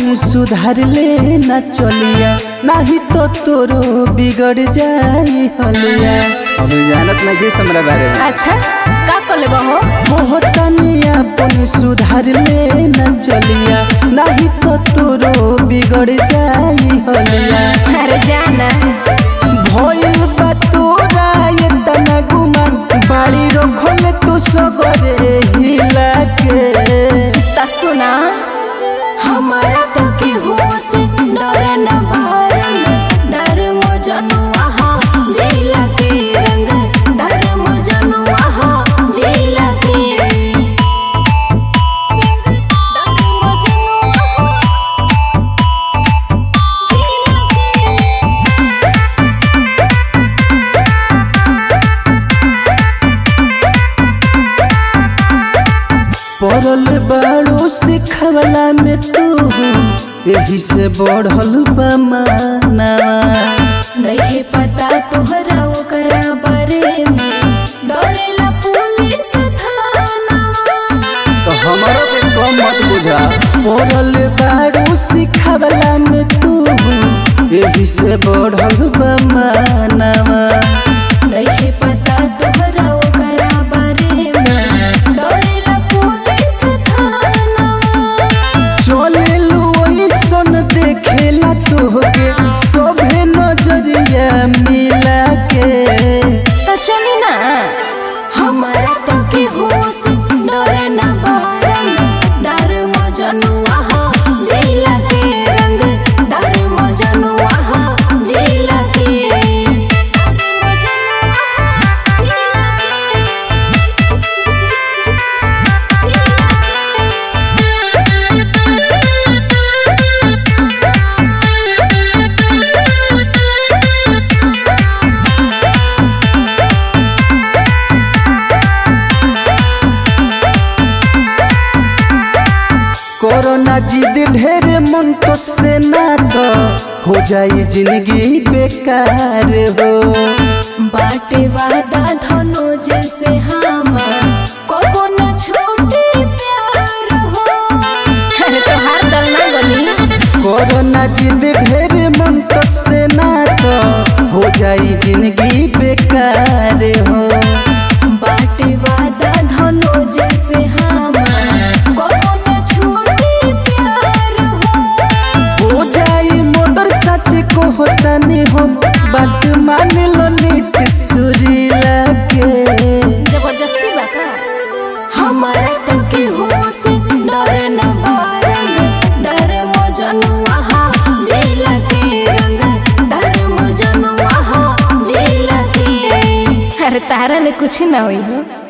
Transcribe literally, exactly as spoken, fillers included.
अपन सुधार ले न चलिया, नहीं तो तोरो बिगड़ जाई हलिया। अब जानत नहीं हमरा बारे में। अच्छा का कर लेबो हो? मोहतनी अपन सुधार ले न चलिया, नहीं तो तोरो बिगड़ जाई हलिया। अरे जाना भइल बा तोरा ये तना गुमान, बाड़ी रोखल तू सगरे हिला के। ता सुना हमारा तो के होश डर न बारंग, डर मो जनुआ हा जिला के रंग, डर मो जनुआ हा जिला के, डर मो जनुआ हा जिला पड़ल बाड़ू सिखवला में तू, यही से बढ़ल बा मानवा। नहीं पता तोहरा ओकरा बारे में, डरेला पुलिस थाना। तो हमारा के कम मत बुझा। पड़ल बाड़ू सिखवला में तू, यही से बढ़ल बा मानवा। नहीं पता तोहरा ओकरा बारे में, डरेला पुलिस थाना। चले लो ऐसन देखेला तोहके, सभे नजरिया मिला के। तो चली ना हमारा तो के होश डर न बारंग, डर मो जनुआ हा जिला के रंग, डर मो जनुआ हा जिला के, डर मो जनुआ हा जिला कोरोना जिद ढेर मन तो से ना तो हो जाई जिंदगी बेकार हो। बाटे वादा धनो जैसे हमार, कबो न छूटे प्यार हो। अरे तो हार दल ना गली। कोरोना जिद ढेर मन तो से ना तो हो जाई जिंदगी बेकार हो। बाटे वादा धनो जैसे हमार, कबो न छूटे प्यार हो। हो जाई मोटर सच को होता नहीं हम, बात मान लो नीति सुरीला के। जबरदस्ती बाका हमारा तो के होश डर न बारंग, डर मो जनुआ हा जिला के रंग, डर मो जनुआ हा जिला के। अरे तारा ने कुछ ना होई हो।